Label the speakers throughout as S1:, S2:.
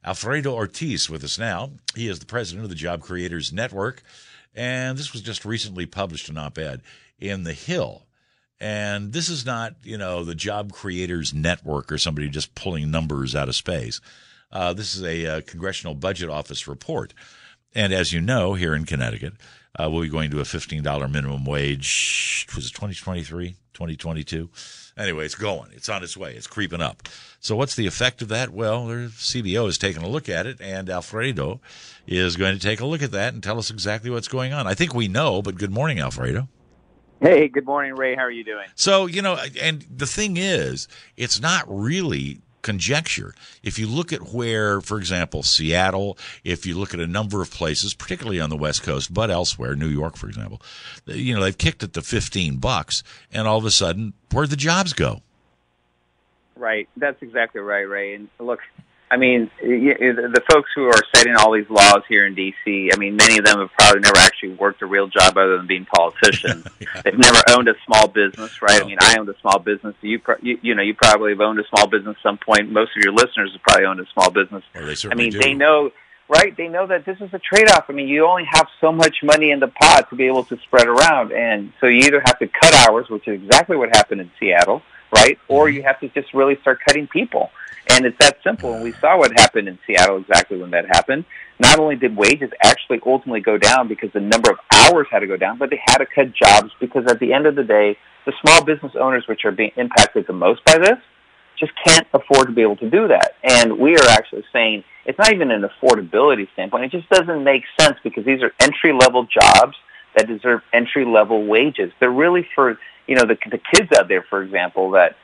S1: Alfredo Ortiz with us now. He is the president of the Job Creators Network, and this was just recently published an op-ed in The Hill. And this is not, the Job Creators Network or somebody just pulling numbers out of space. This is a Congressional Budget Office report. And as you know, here in Connecticut, we'll be going to a $15 minimum wage. Was it 2023, 2022? Anyway, it's going. It's on its way. It's creeping up. So what's the effect of that? Well, the CBO is taking a look at it, and Alfredo is going to take a look at that and tell us exactly what's going on. I think we know, but good morning, Alfredo.
S2: Hey, good morning, Ray. How are you doing?
S1: So, and the thing is, it's not really conjecture. If you look at where, for example, Seattle, if you look at a number of places, particularly on the West Coast, but elsewhere, New York, for example, they've kicked it to $15, and all of a sudden, where'd the jobs go?
S2: Right. That's exactly right, Ray. And look, the folks who are setting all these laws here in D.C., many of them have probably never actually worked a real job other than being politicians.
S1: Yeah.
S2: They've never owned a small business, right?
S1: No.
S2: I owned a small business. You probably have owned a small business at some point. Most of your listeners have probably owned a small business.
S1: Well, they certainly do.
S2: They know, right? They know that this is a trade-off. You only have so much money in the pot to be able to spread around. And so you either have to cut hours, which is exactly what happened in Seattle, right? Or you have to just really start cutting people. And it's that simple. And we saw what happened in Seattle exactly when that happened. Not only did wages actually ultimately go down because the number of hours had to go down, but they had to cut jobs because at the end of the day, the small business owners, which are being impacted the most by this, just can't afford to be able to do that. And we are actually saying it's not even an affordability standpoint. It just doesn't make sense because these are entry-level jobs that deserve entry-level wages. They're really for, the kids out there, for example, that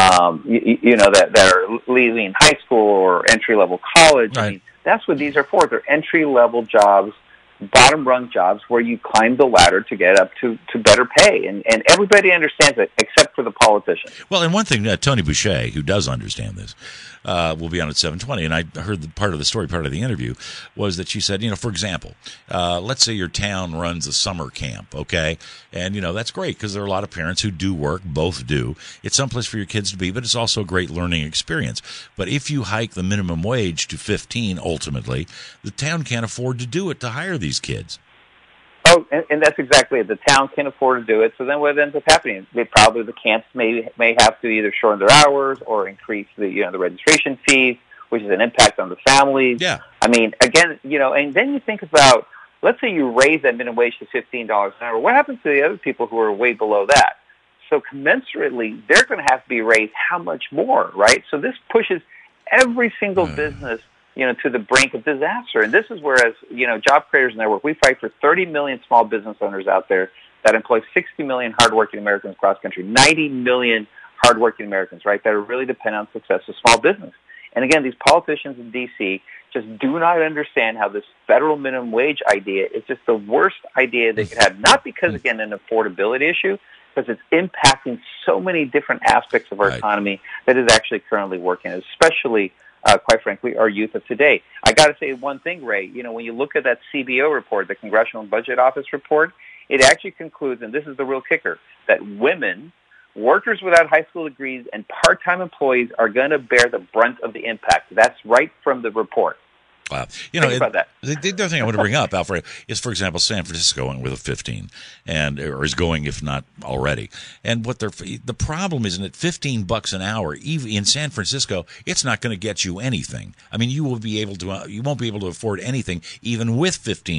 S2: that are leaving high school or entry-level college.
S1: Right.
S2: That's what these are for. They're entry-level jobs, bottom-rung jobs where you climb the ladder to get up to better pay. And everybody understands it except for the politicians.
S1: Well, and one thing, Tony Boucher, who does understand this, will be on at 7:20, and I heard part of the interview, was that she said, for example, let's say your town runs a summer camp, okay? And, that's great because there are a lot of parents who do work, both do. It's someplace for your kids to be, but it's also a great learning experience. But if you hike the minimum wage to 15, ultimately, the town can't afford to do it to hire these kids.
S2: Oh, and that's exactly it. The town can't afford to do it. So then what ends up happening? The camps may have to either shorten their hours or increase the registration fees, which is an impact on the families.
S1: Yeah.
S2: Again, and then you think about, let's say you raise that minimum wage to $15 an hour. What happens to the other people who are way below that? So commensurately, they're going to have to be raised how much more, right? So this pushes every single business to the brink of disaster. And this is whereas, Job Creators Network, we fight for 30 million small business owners out there that employ 60 million hardworking Americans across the country, 90 million hardworking Americans, right, that are really dependent on the success of small business. And again, these politicians in D.C. just do not understand how this federal minimum wage idea is just the worst idea they could have, not because, again, an affordability issue, because it's impacting so many different aspects of our economy that is actually currently working, especially quite frankly, our youth of today. I got to say one thing, Ray. When you look at that CBO report, the Congressional Budget Office report, it actually concludes, and this is the real kicker, that women, workers without high school degrees, and part-time employees are going to bear the brunt of the impact. That's right from the report.
S1: Wow.
S2: Think about that.
S1: The other thing I want to bring up, Alfred, is, for example, San Francisco went with a 15, or is going, if not already. And the problem is that $15 an hour, even in San Francisco, it's not going to get you anything. You won't be able to afford anything even with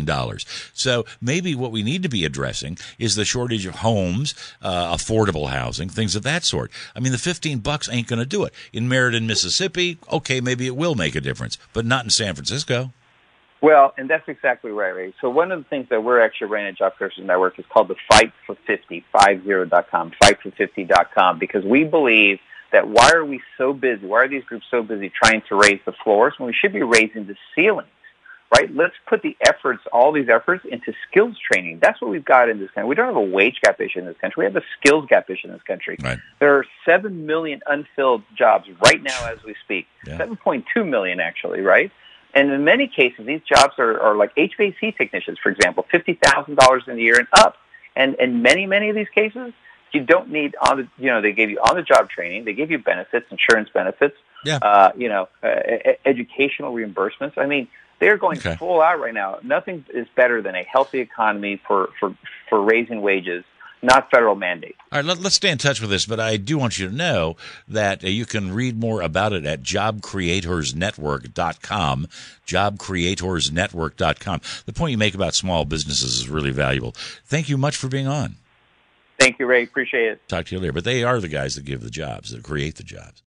S1: $15. So maybe what we need to be addressing is the shortage of homes, affordable housing, things of that sort. The $15 ain't going to do it. In Meriden, Mississippi, okay, maybe it will make a difference, but not in San Francisco.
S2: Well, and that's exactly right, Ray. So one of the things that we're actually running at Job Creators Network is called the Fight for 50, 50.com, fightfor50.com, because we believe that why are we so busy, why are these groups so busy trying to raise the floors when we should be raising the ceilings, right? Let's put all these efforts into skills training. That's what we've got in this country. We don't have a wage gap issue in this country. We have a skills gap issue in this country.
S1: Right.
S2: There are 7 million unfilled jobs right now as we speak, 7.2 million actually, right? And in many cases, these jobs are like HVAC technicians, for example, $50,000 in a year and up. And in many of these cases, you don't need they give you on-the-job training, they give you benefits, insurance benefits. educational reimbursements. I mean, they're going full out right now. Nothing is better than a healthy economy for raising wages, not federal mandate.
S1: All right, let's stay in touch with this, but I do want you to know that you can read more about it at jobcreatorsnetwork.com, jobcreatorsnetwork.com. The point you make about small businesses is really valuable. Thank you much for being on.
S2: Thank you, Ray. Appreciate it.
S1: Talk to you later. But they are the guys that give the jobs, that create the jobs.